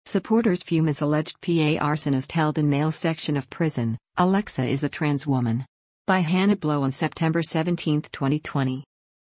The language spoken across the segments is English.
Supporters fume as alleged PA arsonist held in male section of prison. Alexa is a trans woman. By Hannah Blow on September 17, 2020.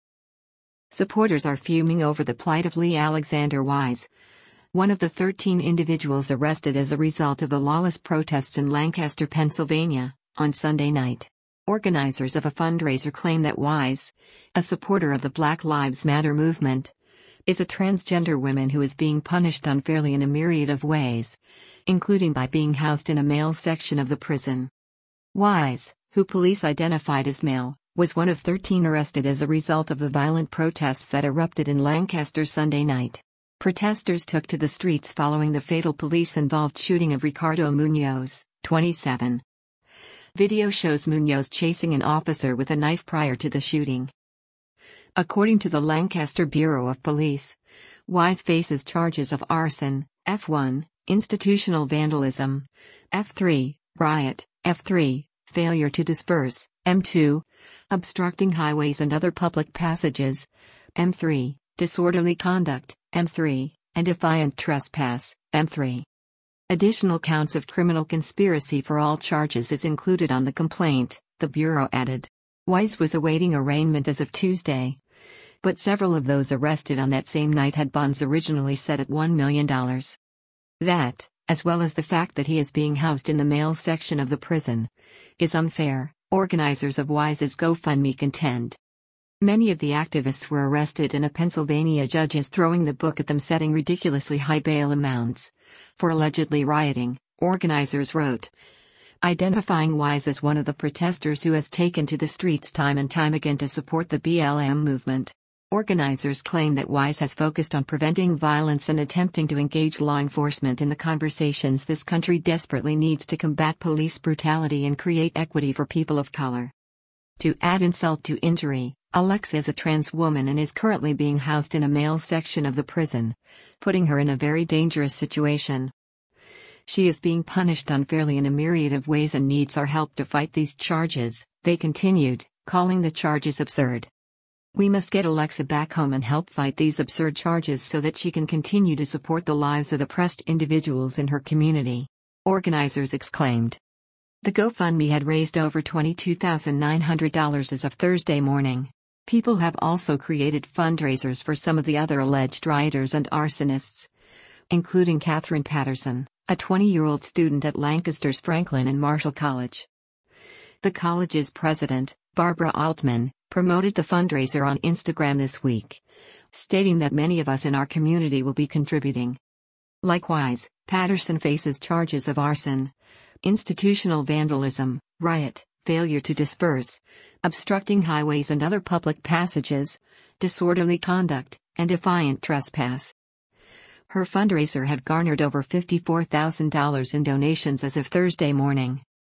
Supporters are fuming over the plight of Lee Alexander Wise, one of the 13 individuals arrested as a result of the lawless protests in Lancaster, Pennsylvania, on Sunday night. Organizers of a fundraiser claim that Wise, a supporter of the Black Lives Matter movement, is a transgender woman who is being punished unfairly in a myriad of ways, including by being housed in a male section of the prison. Wise, who police identified as male, was one of 13 arrested as a result of the violent protests that erupted in Lancaster Sunday night. Protesters took to the streets following the fatal police-involved shooting of Ricardo Munoz, 27. Video shows Munoz chasing an officer with a knife prior to the shooting. According to the Lancaster Bureau of Police, Wise faces charges of arson, F1, institutional vandalism, F3, riot, F3, failure to disperse, M2, obstructing highways and other public passages, M3, disorderly conduct, M3, and defiant trespass, M3. Additional counts of criminal conspiracy for all charges is included on the complaint, the Bureau added. Wise was awaiting arraignment as of Tuesday, but several of those arrested on that same night had bonds originally set at $1 million. That, as well as the fact that he is being housed in the male section of the prison, is unfair, organizers of Wise's GoFundMe contend. Many of the activists were arrested and a Pennsylvania judge is throwing the book at them, setting ridiculously high bail amounts for allegedly rioting, organizers wrote, identifying Wise as one of the protesters who has taken to the streets time and time again to support the BLM movement. Organizers claim that Wise has focused on preventing violence and attempting to engage law enforcement in the conversations this country desperately needs to combat police brutality and create equity for people of color. To add insult to injury, Alexa is a trans woman and is currently being housed in a male section of the prison, putting her in a very dangerous situation. She is being punished unfairly in a myriad of ways and needs our help to fight these charges, they continued, calling the charges absurd. We must get Alexa back home and help fight these absurd charges so that she can continue to support the lives of oppressed individuals in her community, organizers exclaimed. The GoFundMe had raised over $22,900 as of Thursday morning. People have also created fundraisers for some of the other alleged rioters and arsonists, including Catherine Patterson, a 20-year-old student at Lancaster's Franklin and Marshall College. The college's president, Barbara Altman, promoted the fundraiser on Instagram this week, stating that many of us in our community will be contributing. Likewise, Patterson faces charges of arson, institutional vandalism, riot, failure to disperse, obstructing highways and other public passages, disorderly conduct, and defiant trespass. Her fundraiser had garnered over $54,000 in donations as of Thursday morning.